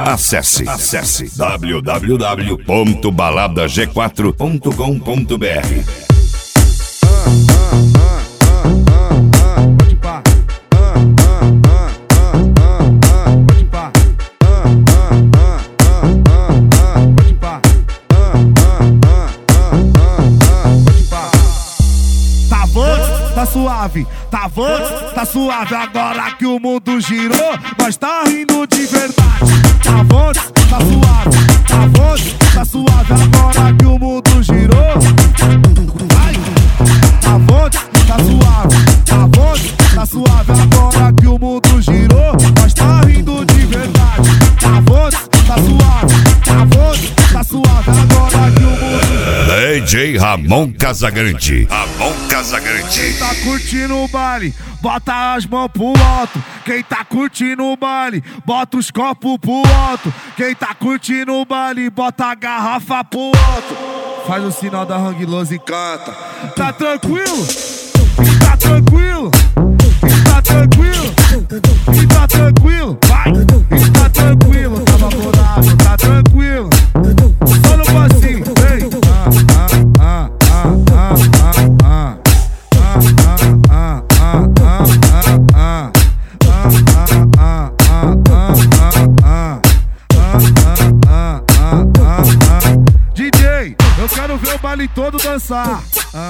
Acesse www.baladag4.com.br. Tá suave, tá bom, tá suave. Agora que o mundo girou, nós tá rindo de verdade. Tá bom, tá suave, tá bom, tá suave. Agora que o mundo girou, vai. Tá bom, tá suave, tá bom, tá suave. Agora que o mundo girou, nós tá rindo de verdade. Tá bom, tá suave, tá bom, tá suave. Agora que o mundo DJ Ramon Casagrande. Ramon Casagrande. Quem tá curtindo o baile, bota as mãos pro alto. Quem tá curtindo o baile, bota os copos pro alto. Quem tá curtindo o baile, bota a garrafa pro alto. Faz o sinal da Hang Loose e canta. Tá tranquilo? Tá tranquilo? Tá tranquilo? Tá tranquilo? Vai! Tá tranquilo? Tá vaporado, tá tranquilo? Só no passinho, vem! DJ, eu quero ver o baile todo dançar.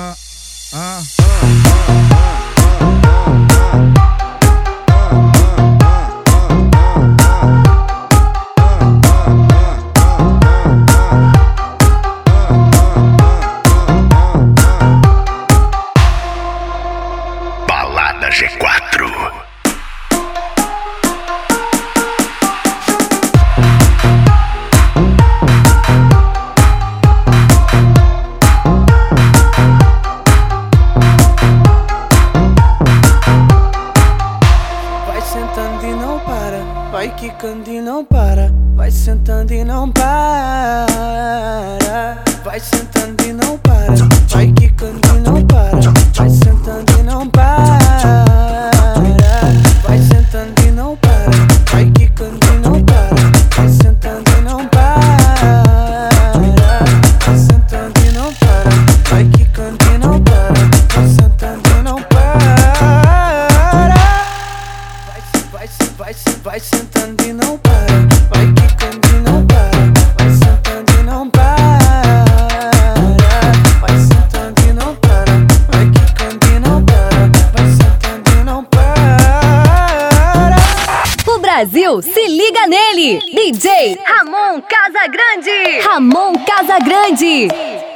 Balada G4. Vai quicando e não para, vai sentando e não para. Vai sentando e não para, vai quicando e não para. Vai sentando e não para. Vai sentando e não para, vai quicando e não para. Vai sentando e não para. Vai sentando e não para, vai quicando e não para. Vai sentando e não para. Vai sentando e não para, vai quicando e não para. Vai sentando e não para. Vai sentando e não para, vai quicando e não para. Vai sentando e não para. O Brasil se liga nele, DJ Ramon Casagrande. Ramon Casagrande.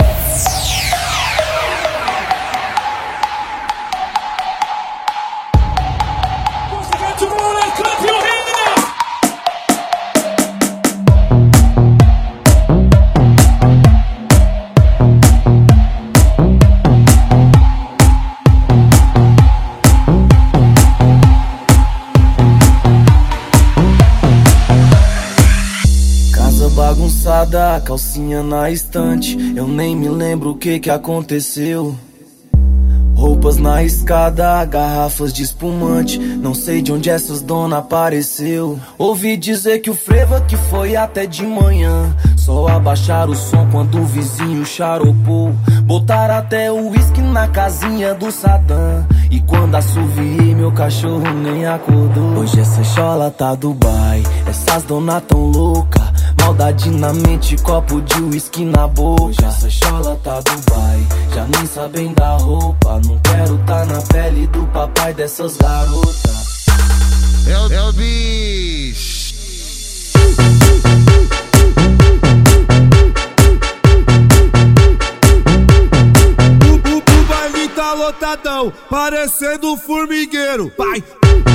Bagunçada, calcinha na estante. Eu nem me lembro o que aconteceu. Roupas na escada, garrafas de espumante. Não sei de onde essas dona apareceu. Ouvi dizer que o frevo que foi até de manhã. Só abaixar o som quando o vizinho charopou. Botar até o uísque na casinha do Sadam. E quando assoviei, meu cachorro nem acordou. Hoje essa chola tá Dubai, essas dona tão louca. Maldade na mente, copo de uísque na boca. Hoje essa chola tá Dubai, já nem sabem da roupa. Não quero tá na pele do papai dessas garotas. É o bicho. O baile tá lotadão, parecendo um formigueiro. Vai!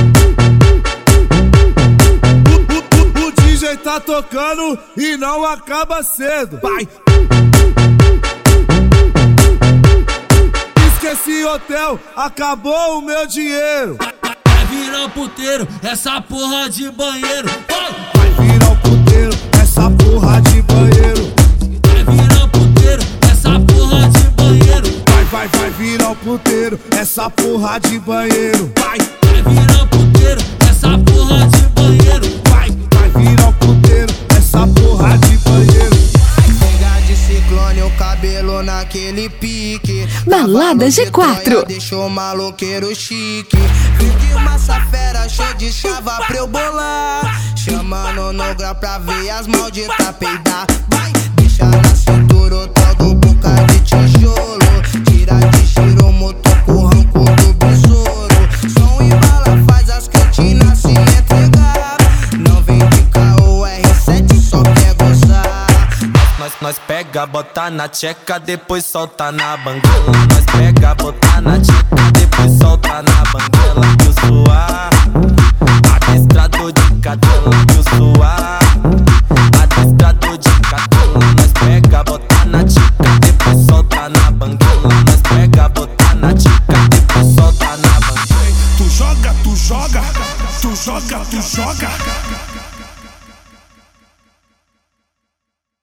O DJ tá tocando e não acaba cedo. Vai! Esqueci hotel, acabou o meu dinheiro. Vai virar puteiro, essa porra de banheiro. Vai virar o puteiro, essa porra de banheiro. Vai virar puteiro, essa porra de banheiro. Vai virar o puteiro, essa porra de banheiro. Vai virar puteiro, essa porra de banheiro. Vai virar o puteiro, essa porra de banheiro. Chega de ciclone, o cabelo naquele pique. Balada G4. Deixou o maloqueiro chique. Verde massa fera, show de chava pra eu bolar. Chamando no grau pra ver as malditas peidar. Vai, deixa na cintura o tal do boca de tijolo. Tira de giro, motor com o ranco do besouro. Som e bala faz as cretinas se entregar. Não vem de caô, R7 só quer gozar. Nós pega, bota na tcheca, depois solta na banguela. Nós pega, bota na tcheca, depois solta na banguela. Que o suar, adestrador de cadela. Que o suar, adestrador de cadela. Nós pega, bota na tcheca, depois solta na banguela. Nós pega, bota na tcheca, depois solta na banguela. Tu joga, tu joga, tu joga, tu joga.